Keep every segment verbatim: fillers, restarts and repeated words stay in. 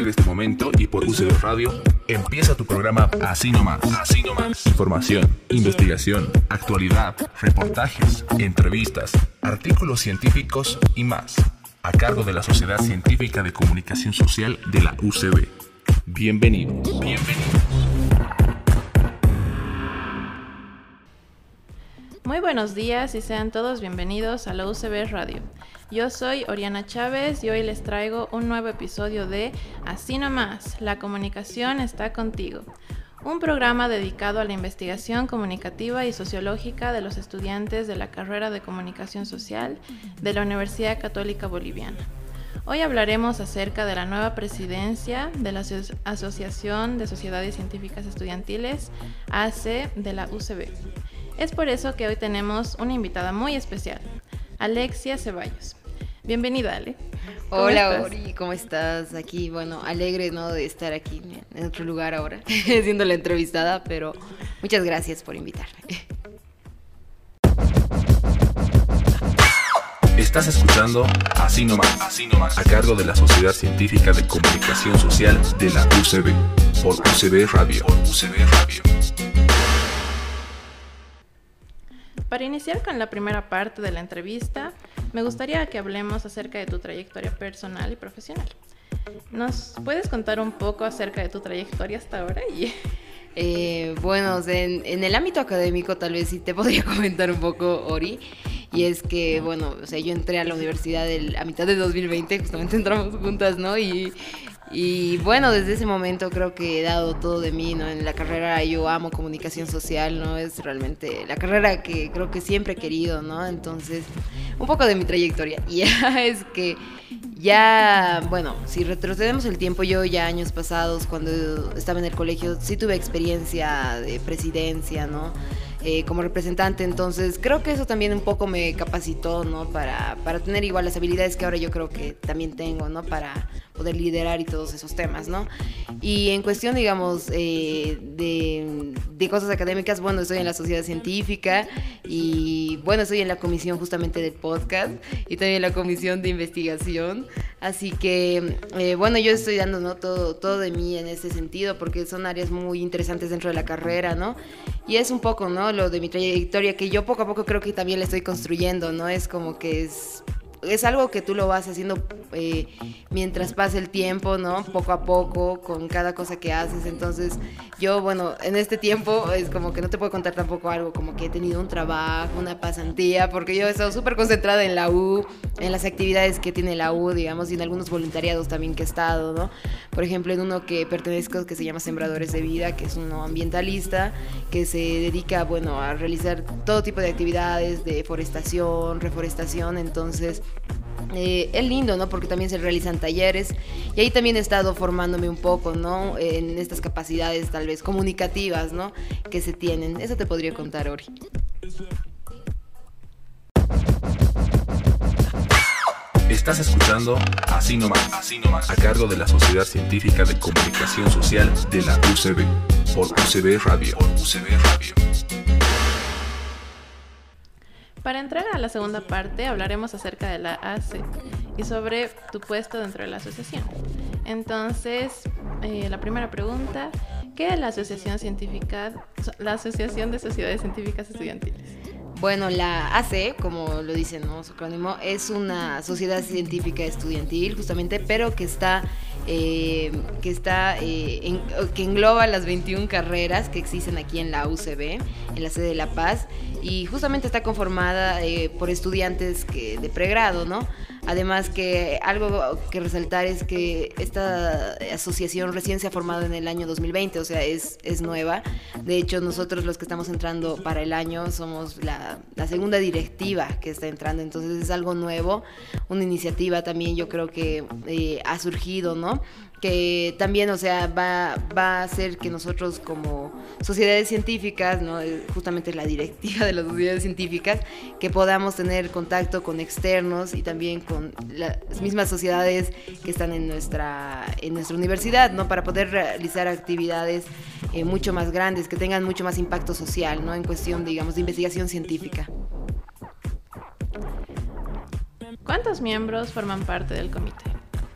de este momento y por U C B Radio, empieza tu programa Así Nomás. Así Nomás. Información, investigación, actualidad, reportajes, entrevistas, artículos científicos y más, a cargo de la Sociedad Científica de Comunicación Social de la U C B. Bienvenidos. Bienvenidos. Muy buenos días y sean todos bienvenidos a la U C B Radio. Yo soy Oriana Chávez y hoy les traigo un nuevo episodio de Así Nomás, la comunicación está contigo. Un programa dedicado a la investigación comunicativa y sociológica de los estudiantes de la carrera de Comunicación Social de la Universidad Católica Boliviana. Hoy hablaremos acerca de la nueva presidencia de la Asociación de Sociedades Científicas Estudiantiles, A C, de la U C B. Es por eso que hoy tenemos una invitada muy especial, Alexia Ceballos. Bienvenida, Ale. Hola, estás? Ori, ¿cómo estás? Aquí, bueno, alegre, ¿no?, de estar aquí en otro lugar ahora, siendo la entrevistada, pero muchas gracias por invitarme. Estás escuchando Así Nomás, Así Nomás, a cargo de la Sociedad Científica de Comunicación Social de la U C B, por U C B Radio. Por U C B Radio. Para iniciar con la primera parte de la entrevista, me gustaría que hablemos acerca de tu trayectoria personal y profesional. ¿Nos puedes contar un poco acerca de tu trayectoria hasta ahora? Y... Eh, bueno, o sea, en, en el ámbito académico tal vez sí te podría comentar un poco, Ori. Y es que, bueno, o sea, yo entré a la universidad el, a mitad de dos mil veinte, justamente entramos juntas, ¿no? Y... Y bueno, desde ese momento creo que he dado todo de mí, ¿no? En la carrera yo amo comunicación social, ¿no? Es realmente la carrera que creo que siempre he querido, ¿no? Entonces, un poco de mi trayectoria. Ya es que ya, bueno, si retrocedemos el tiempo, yo ya años pasados, cuando estaba en el colegio, sí tuve experiencia de presidencia, ¿no? Eh, como representante, entonces creo que eso también un poco me capacitó, ¿no? Para, para tener igual las habilidades que ahora yo creo que también tengo, ¿no? Para poder liderar y todos esos temas, ¿no? Y en cuestión, digamos, eh, de, de cosas académicas, bueno, estoy en la sociedad científica y, bueno, estoy en la comisión justamente del podcast y también en la comisión de investigación, así que, eh, bueno, yo estoy dando, ¿no? todo, todo de mí en ese sentido porque son áreas muy interesantes dentro de la carrera, ¿no? Y es un poco, ¿no?, lo de mi trayectoria que yo poco a poco creo que también la estoy construyendo, ¿no? Es como que es... es algo que tú lo vas haciendo eh, mientras pasa el tiempo, ¿no? Poco a poco, con cada cosa que haces. Entonces, yo, bueno, en este tiempo es como que no te puedo contar tampoco algo como que he tenido un trabajo, una pasantía, porque yo he estado súper concentrada en la U, en las actividades que tiene la U, digamos, y en algunos voluntariados también que he estado, ¿no? Por ejemplo, en uno que pertenezco, que se llama Sembradores de Vida, que es uno ambientalista, que se dedica, bueno, a realizar todo tipo de actividades de forestación, reforestación, entonces... Eh, es lindo, ¿no? Porque también se realizan talleres y ahí también he estado formándome un poco, ¿no? En estas capacidades tal vez comunicativas, ¿no? Que se tienen. Eso te podría contar, Ori. Estás escuchando Así Nomás, Así Nomás, a cargo de la Sociedad Científica de Comunicación Social de la U C B, por U C B Radio. Por U C B Radio. Para entrar a la segunda parte, hablaremos acerca de la A C y sobre tu puesto dentro de la asociación. Entonces, eh, la primera pregunta, ¿qué es la Asociación Científica, la Asociación de Sociedades Científicas Estudiantiles? Bueno, la A C, como lo dicen, ¿no?, su acrónimo, es una sociedad científica estudiantil, justamente, pero que está, eh, que, está eh, en, que engloba las veintiuna carreras que existen aquí en la U C B, en la sede de La Paz, y justamente está conformada eh, por estudiantes que, de pregrado, ¿no? Además que algo que resaltar es que esta asociación recién se ha formado en el año dos mil veinte, o sea, es, es nueva. De hecho, nosotros los que estamos entrando para el año somos la, la segunda directiva que está entrando, entonces es algo nuevo, una iniciativa también yo creo que eh, ha surgido, ¿no? Que también, o sea, va, va a hacer que nosotros como sociedades científicas, ¿no?, justamente la directiva de las sociedades científicas, que podamos tener contacto con externos y también con las mismas sociedades que están en nuestra, en nuestra universidad, ¿no?, para poder realizar actividades eh, mucho más grandes, que tengan mucho más impacto social, ¿no?, en cuestión, digamos, de investigación científica. ¿Cuántos miembros forman parte del comité?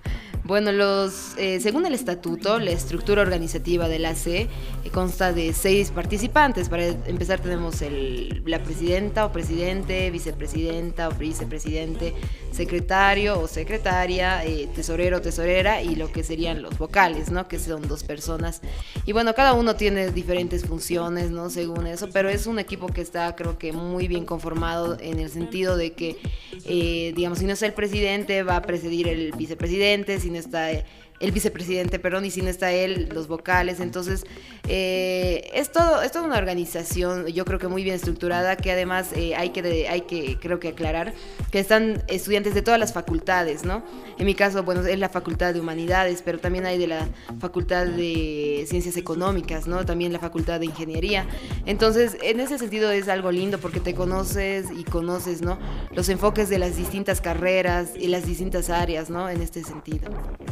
Bueno, los eh, según el estatuto, la estructura organizativa de la A C eh, consta de seis participantes. Para empezar tenemos el, la presidenta o presidente, vicepresidenta o vicepresidente, secretario o secretaria, eh, tesorero o tesorera y lo que serían los vocales, ¿no? Que son dos personas. Y bueno, cada uno tiene diferentes funciones, ¿no? Según eso, pero es un equipo que está, creo que muy bien conformado en el sentido de que, eh, digamos, si no está el presidente, va a presidir el vicepresidente, si no está el vicepresidente, perdón, y si no está él, los vocales. Entonces, eh, es todo, es toda una organización, yo creo que muy bien estructurada, que además eh, hay que, de, hay que, creo que aclarar, que están estudiantes de todas las facultades, ¿no? En mi caso, bueno, es la Facultad de Humanidades, pero también hay de la Facultad de Ciencias Económicas, ¿no? También la Facultad de Ingeniería. Entonces, en ese sentido es algo lindo porque te conoces y conoces, ¿no? Los enfoques de las distintas carreras y las distintas áreas, ¿no? En este sentido.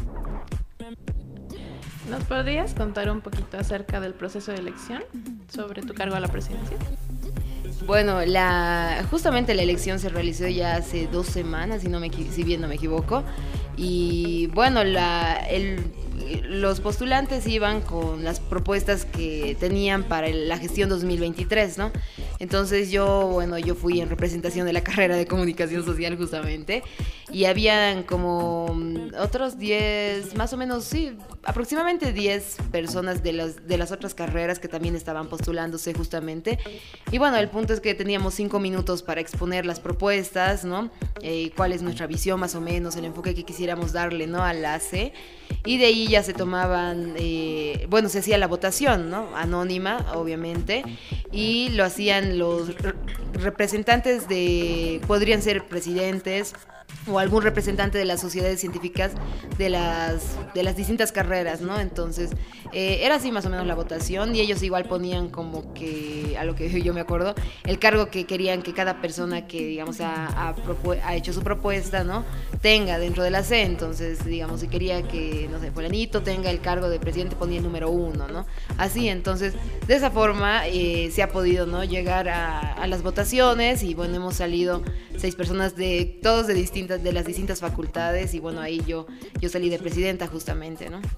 ¿Nos podrías contar un poquito acerca del proceso de elección sobre tu cargo a la presidencia? Bueno, la, justamente la elección se realizó ya hace dos semanas, si, no me, si bien no me equivoco. Y bueno, la, el, los postulantes iban con las propuestas que tenían para el, la gestión dos mil veintitrés, ¿no? Entonces yo, bueno, yo fui en representación de la carrera de comunicación social justamente, y habían como otros diez, más o menos, sí, aproximadamente diez personas de las, de las otras carreras que también estaban postulándose justamente. Y bueno, el punto es que teníamos cinco minutos para exponer las propuestas, ¿no? Eh, cuál es nuestra visión más o menos, el enfoque que quisiéramos darle, ¿no? Al A C. Y de ahí ya se tomaban, eh, bueno, se hacía la votación, ¿no? Anónima, obviamente, y lo hacían los representantes de, podrían ser presidentes o algún representante de las sociedades científicas de las, de las distintas carreras, ¿no? Entonces, eh, era así más o menos la votación, y ellos igual ponían como que, a lo que yo me acuerdo, el cargo que querían que cada persona que, digamos, ha, ha, ha hecho su propuesta, ¿no? Tenga dentro de la C. Entonces, digamos, si quería que, no sé, fulanito tenga el cargo de presidente, ponía el número uno, ¿no? Así, entonces, de esa forma eh, se ha podido, ¿no? Llegar a, a las votaciones, y bueno, hemos salido seis personas de, todos de distintas de las distintas facultades, y bueno, ahí yo, yo salí de presidenta justamente, ¿no?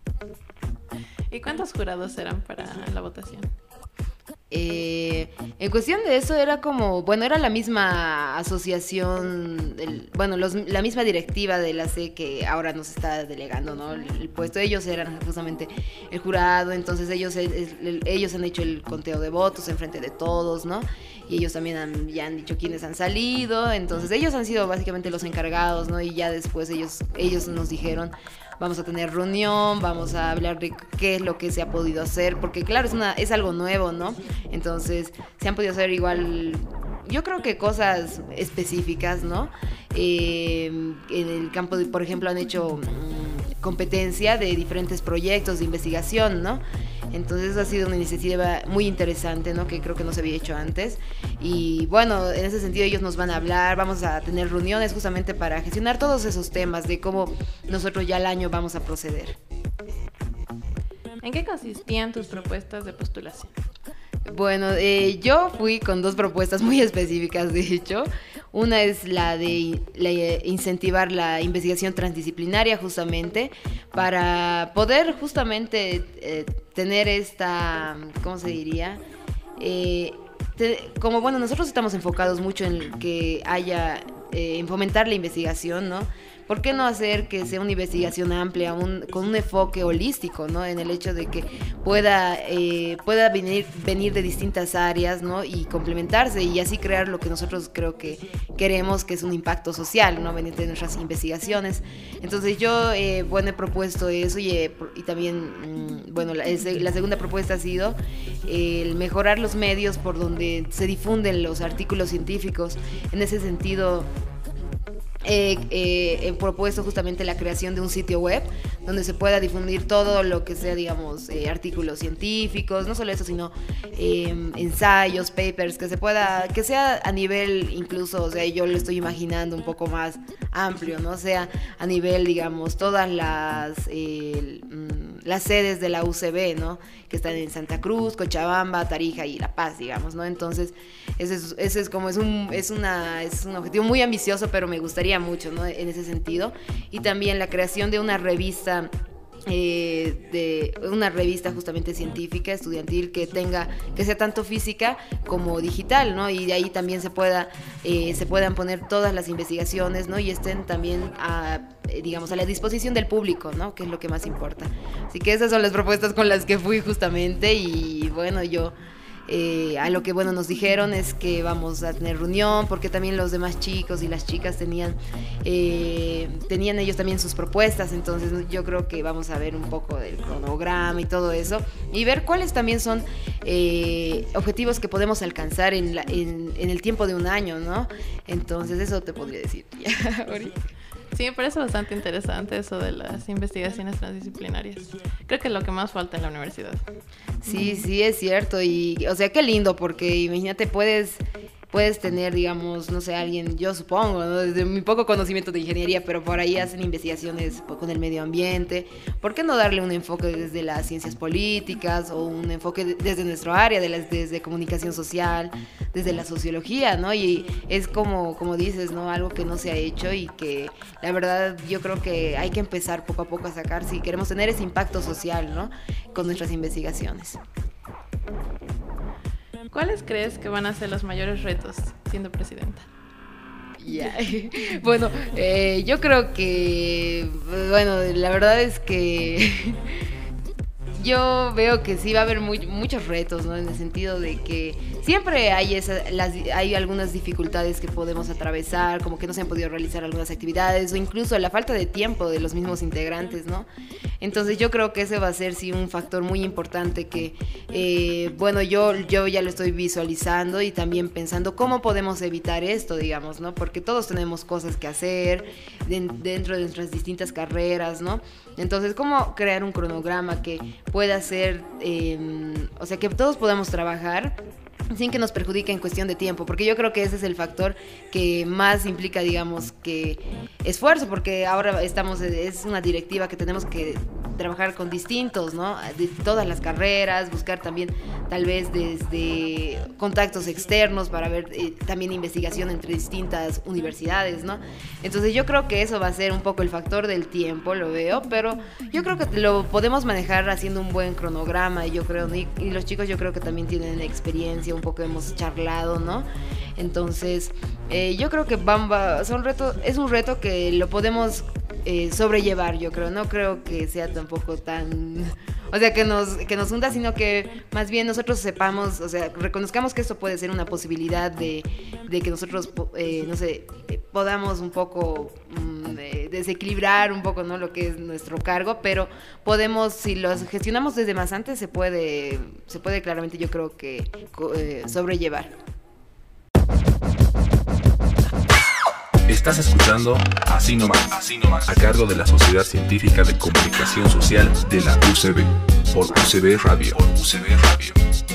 ¿Y cuántos jurados eran para la votación? Eh, en cuestión de eso era como, bueno, era la misma asociación, el, bueno, los, la misma directiva de la C que ahora nos está delegando, ¿no? El, el puesto, ellos eran justamente el jurado, entonces ellos, el, el, ellos han hecho el conteo de votos en frente de todos, ¿no? Y ellos también han, ya han dicho quiénes han salido, entonces ellos han sido básicamente los encargados, ¿no? Y ya después ellos, ellos nos dijeron, vamos a tener reunión, vamos a hablar de qué es lo que se ha podido hacer, porque claro, es, una, es algo nuevo, ¿no? Entonces se han podido hacer igual, yo creo que cosas específicas, ¿no? Eh, en el campo, de, por ejemplo, han hecho mmm, competencia de diferentes proyectos de investigación, ¿no? Entonces ha sido una iniciativa muy interesante, ¿no? Que creo que no se había hecho antes. Y bueno, en ese sentido ellos nos van a hablar, vamos a tener reuniones justamente para gestionar todos esos temas de cómo nosotros ya al año vamos a proceder. ¿En qué consistían tus propuestas de postulación? Bueno, eh, yo fui con dos propuestas muy específicas, de hecho. Una es la de la, incentivar la investigación transdisciplinaria justamente para poder justamente eh, tener esta, ¿cómo se diría? Eh, te, como bueno, nosotros estamos enfocados mucho en que haya, eh, en fomentar la investigación, ¿no? ¿Por qué no hacer que sea una investigación amplia, un, con un enfoque holístico, ¿no? En el hecho de que pueda, eh, pueda venir, venir de distintas áreas, ¿no? Y complementarse, y así crear lo que nosotros creo que queremos, que es un impacto social, ¿no? Venir de nuestras investigaciones. Entonces yo, eh, bueno, he propuesto eso, y, eh, y también, mmm, bueno, la, la segunda propuesta ha sido eh, el mejorar los medios por donde se difunden los artículos científicos. En ese sentido, Eh, eh, he propuesto justamente la creación de un sitio web donde se pueda difundir todo lo que sea, digamos, eh, artículos científicos, no solo eso, sino eh, ensayos, papers, que se pueda, que sea a nivel incluso, o sea, yo lo estoy imaginando un poco más amplio, ¿no? O sea, a nivel, digamos, todas las, eh, las sedes de la U C B, ¿no? Que están en Santa Cruz, Cochabamba, Tarija y La Paz, digamos, ¿no? Entonces, ese es, ese es como, es un, es, una, es un objetivo muy ambicioso, pero me gustaría mucho, ¿no? En ese sentido. Y también la creación de una revista... Eh, de una revista justamente científica, estudiantil, que tenga, que sea tanto física como digital, ¿no? Y de ahí también se pueda, eh, se puedan poner todas las investigaciones, ¿no? Y estén también a, eh, digamos, a la disposición del público, ¿no? Que es lo que más importa. Así que esas son las propuestas con las que fui justamente y bueno, yo... Eh, a lo que bueno nos dijeron es que vamos a tener reunión porque también los demás chicos y las chicas tenían eh, tenían ellos también sus propuestas, entonces yo creo que vamos a ver un poco del cronograma y todo eso y ver cuáles también son eh, objetivos que podemos alcanzar en, la, en, en el tiempo de un año, ¿no? Entonces eso te podría decir. Sí, me parece bastante interesante eso de las investigaciones transdisciplinarias. Creo que es lo que más falta en la universidad. Sí, sí, es cierto. Y, o sea, qué lindo, porque imagínate, puedes... Puedes tener, digamos, no sé, alguien, yo supongo, ¿no? Desde mi poco conocimiento de ingeniería, pero por ahí hacen investigaciones con el medio ambiente. ¿Por qué no darle un enfoque desde las ciencias políticas o un enfoque desde nuestro área, de las, desde comunicación social, desde la sociología, ¿no? Y es como, como dices, ¿no? Algo que no se ha hecho y que la verdad yo creo que hay que empezar poco a poco a sacar si queremos tener ese impacto social, ¿no? Con nuestras investigaciones. ¿Cuáles crees que van a ser los mayores retos siendo presidenta? Yeah. Bueno, eh, yo creo que, bueno, la verdad es que yo veo que sí va a haber muy, muchos retos, ¿no? En el sentido de que siempre hay, esa, las, hay algunas dificultades que podemos atravesar, como que no se han podido realizar algunas actividades o incluso la falta de tiempo de los mismos integrantes, ¿no? Entonces yo creo que ese va a ser sí un factor muy importante que, eh, bueno, yo, yo ya lo estoy visualizando y también pensando cómo podemos evitar esto, digamos, ¿no? Porque todos tenemos cosas que hacer de, dentro de nuestras distintas carreras, ¿no? Entonces, ¿cómo crear un cronograma que pueda ser, eh, o sea, que todos podamos trabajar sin que nos perjudique en cuestión de tiempo? Porque yo creo que ese es el factor que más implica, digamos, que esfuerzo, porque ahora estamos, es una directiva que tenemos que trabajar con distintos, ¿no? De todas las carreras, buscar también tal vez desde contactos externos para ver eh, también investigación entre distintas universidades, ¿no? Entonces yo creo que eso va a ser un poco el factor del tiempo, lo veo, pero yo creo que lo podemos manejar haciendo un buen cronograma, y yo creo, y, y los chicos yo creo que también tienen experiencia, un poco hemos charlado, ¿no? Entonces eh, yo creo que Bamba son reto, es un reto que lo podemos eh, sobrellevar, yo creo, no creo que sea tampoco tan, o sea, que nos, que nos hunda, sino que más bien nosotros sepamos, o sea, reconozcamos que esto puede ser una posibilidad de, de que nosotros, eh, no sé, podamos un poco mm, eh, desequilibrar un poco, ¿no? Lo que es nuestro cargo, pero podemos, si lo gestionamos desde más antes, se puede, se puede claramente, yo creo que eh, sobrellevar. Estás escuchando Así Nomás, Así Nomás, a cargo de la Sociedad Científica de Comunicación Social de la U C B, por U C B Radio. Por U C B Radio.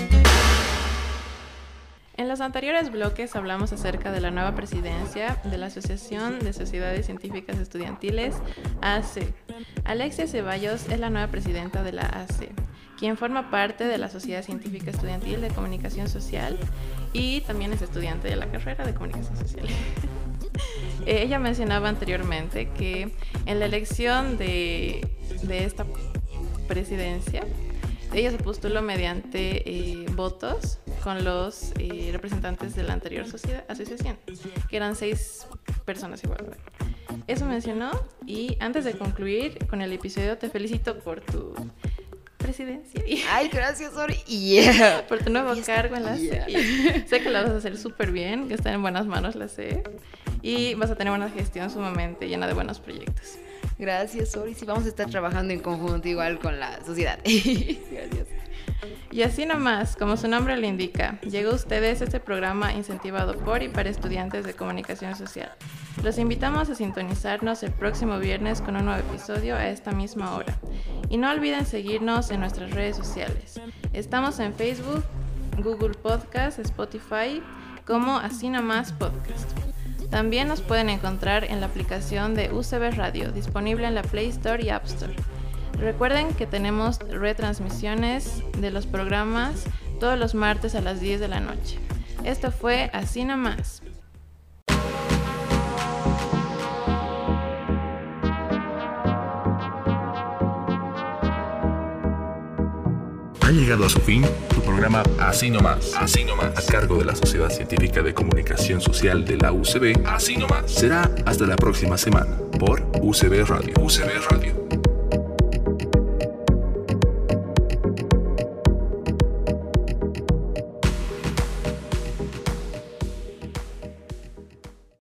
En los anteriores bloques hablamos acerca de la nueva presidencia de la Asociación de Sociedades Científicas Estudiantiles, A C. Alexia Ceballos es la nueva presidenta de la A C, quien forma parte de la Sociedad Científica Estudiantil de Comunicación Social y también es estudiante de la carrera de Comunicación Social. Ella mencionaba anteriormente que en la elección de, de esta presidencia, ella se postuló mediante eh, votos con los eh, representantes de la anterior sociedad, asociación, que eran seis personas igual. Eso mencionó, y antes de concluir con el episodio, te felicito por tu presidencia. Ay, gracias, Ori. Yeah. Por tu nuevo cargo en la yeah. C E. Sé que la vas a hacer súper bien, que está en buenas manos la C E, y vas a tener una gestión sumamente llena de buenos proyectos. Gracias, Ori. Sí, vamos a estar trabajando en conjunto igual con la sociedad. Gracias. Y así nomás, como su nombre lo indica, llegó a ustedes este programa incentivado por y para estudiantes de comunicación social. Los invitamos a sintonizarnos el próximo viernes con un nuevo episodio a esta misma hora. Y no olviden seguirnos en nuestras redes sociales. Estamos en Facebook, Google Podcast, Spotify, como Así Nomás Podcast. También nos pueden encontrar en la aplicación de U C B Radio, disponible en la Play Store y App Store. Recuerden que tenemos retransmisiones de los programas todos los martes a las diez de la noche. Esto fue Así Nomás. Ha llegado a su fin tu programa Así Nomás, Así Nomás, a cargo de la Sociedad Científica de Comunicación Social de la U C B. Así Nomás. Será hasta la próxima semana por U C B Radio. U C B Radio.